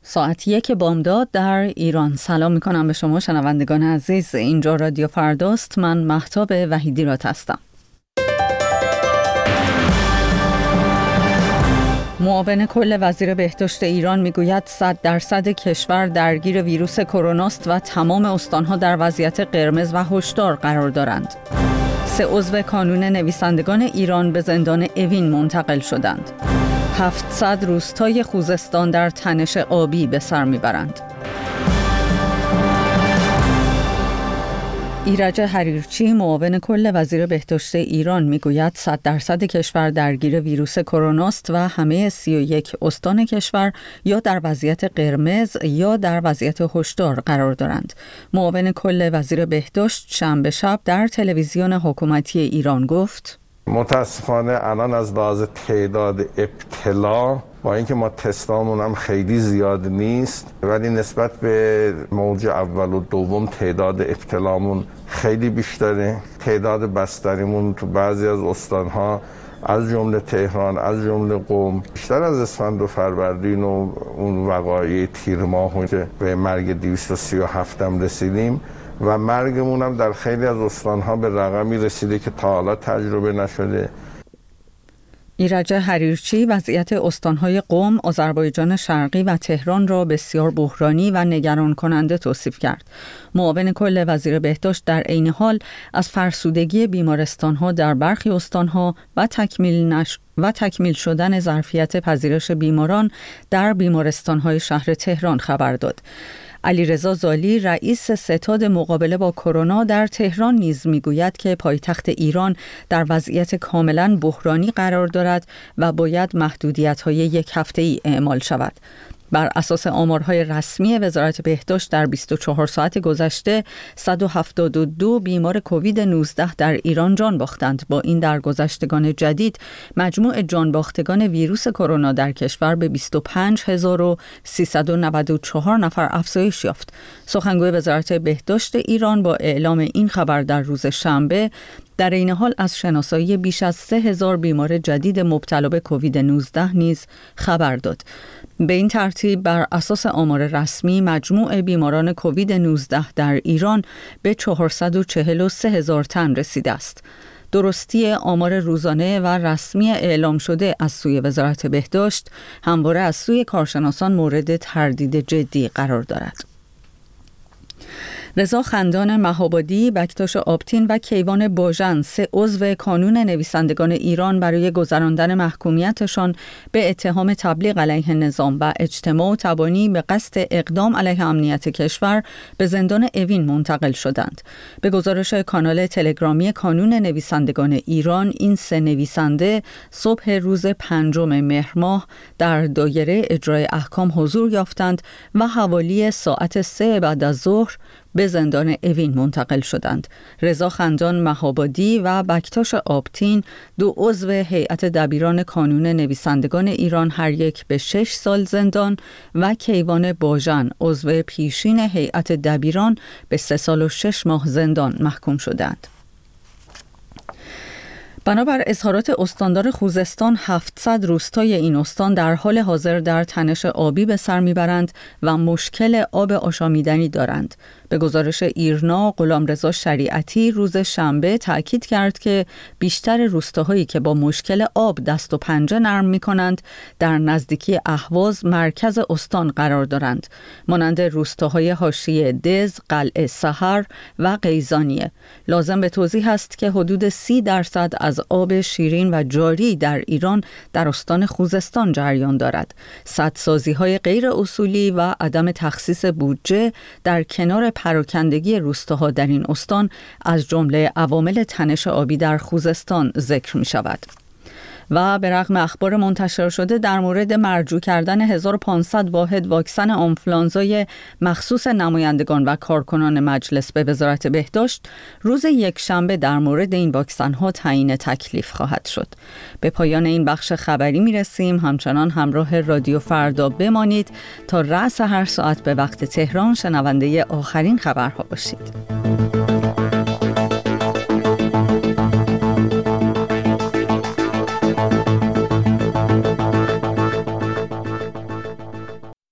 ساعت 1 بامداد در ایران. سلام میکنم به شما شنوندگان عزیز. اینجا رادیو فرداست. من مهتاب وحیدی رات هستم. معاون کل وزیر بهداشت ایران میگوید 100% کشور درگیر ویروس کروناست و تمام استانها در وضعیت قرمز و هشدار قرار دارند. 3 عضو کانون نویسندگان ایران به زندان اوین منتقل شدند. 700 روستای خوزستان در تنش آبی به سر میبرند. ایرج حریرچی معاون کل وزیر بهداشت ایران میگوید 100% کشور درگیر ویروس کروناست و همه 31 استان کشور یا در وضعیت قرمز یا در وضعیت هشدار قرار دارند. معاون کل وزیر بهداشت شنبه شب در تلویزیون حکومتی ایران گفت: متاسفانه الان از لحاظ تعداد ابتلا با اینکه ما تستامون هم خیلی زیاد نیست، ولی نسبت به موج اول و دوم تعداد ابتلامون خیلی بیشتره. تعداد بستریمون تو بعضی از استانها از جمله تهران، از جمله قم، بیشتر از اسفند و فروردین و اون وقایع تیر ماه که به مرگ 237 هم رسیدیم و مرگمون هم در خیلی از استانها به رقمی رسیده که تا حالا تجربه نشده. ایرج حریرچی وضعیت استانهای قم، آذربایجان شرقی و تهران را بسیار بحرانی و نگران کننده توصیف کرد. معاون کل وزیر بهداشت در عین حال از فرسودگی بیمارستانها در برخی استانها و تکمیل شدن ظرفیت پذیرش بیماران در بیمارستانهای شهر تهران خبر داد. علیرضا زالی رئیس ستاد مقابله با کرونا در تهران نیز میگوید که پایتخت ایران در وضعیت کاملا بحرانی قرار دارد و باید محدودیت‌های 1 هفته‌ای اعمال شود. بر اساس آمارهای رسمی وزارت بهداشت در 24 ساعت گذشته 172 بیمار کووید 19 در ایران جان باختند. با این درگذشتگان جدید مجموع جان باختگان ویروس کرونا در کشور به 25394 نفر افزایش یافت. سخنگوی وزارت بهداشت ایران با اعلام این خبر در روز شنبه در این حال از شناسایی بیش از 3000 بیمار جدید مبتلا به کووید 19 نیز خبر داد. به این ترتیب بر اساس آمار رسمی مجموع بیماران کووید 19 در ایران به 443,000 تن رسیده است. درستی آمار روزانه و رسمی اعلام شده از سوی وزارت بهداشت همواره از سوی کارشناسان مورد تردید جدی قرار دارد. رضا خندان مهابادی، بکتاش آپتین و کیوان باژن 3 عضو کانون نویسندگان ایران برای گذراندن محکومیتشان به اتهام تبلیغ علیه نظام و اجتماع و تبانی به قصد اقدام علیه امنیت کشور به زندان اوین منتقل شدند. به گزارش کانال تلگرامی کانون نویسندگان ایران، این 3 نویسنده صبح روز 5 مهر ماه در دایره اجرای احکام حضور یافتند و حوالی ساعت 3 بعد از ظهر به زندان اوین منتقل شدند. رضا خندان مهابادی و بکتاش آپتین 2 عضو هیئت دبیران کانون نویسندگان ایران هر یک به 6 سال زندان و کیوان باژن عضو پیشین هیئت دبیران به 3 سال و 6 ماه زندان محکوم شدند. بنابر اظهارات استاندار خوزستان 700 روستای این استان در حال حاضر در تنش آبی به سر میبرند و مشکل آب آشامیدنی دارند. به گزارش ایرنا، غلامرضا شریعتی روز شنبه تأکید کرد که بیشتر روستاهایی که با مشکل آب دست و پنجه نرم می‌کنند در نزدیکی اهواز مرکز استان قرار دارند، مانند روستاهای حاشیه دز، قلعه سحر و قیزانیه. لازم به توضیح است که حدود 30% از آب شیرین و جاری در ایران در استان خوزستان جریان دارد. سدسازی‌های غیر اصولی و عدم تخصیص بودجه در کنار پراکندگی روستاها در این استان از جمله عوامل تنش آبی در خوزستان ذکر می شود. و به رغم اخبار منتشر شده در مورد مرجوع کردن 1500 واحد واکسن آنفولانزای مخصوص نمایندگان و کارکنان مجلس به وزارت بهداشت، روز یکشنبه در مورد این واکسن ها تعیین تکلیف خواهد شد. به پایان این بخش خبری می رسیم. همچنان همراه رادیو فردا بمانید تا رأس هر ساعت به وقت تهران شنونده آخرین خبرها باشید.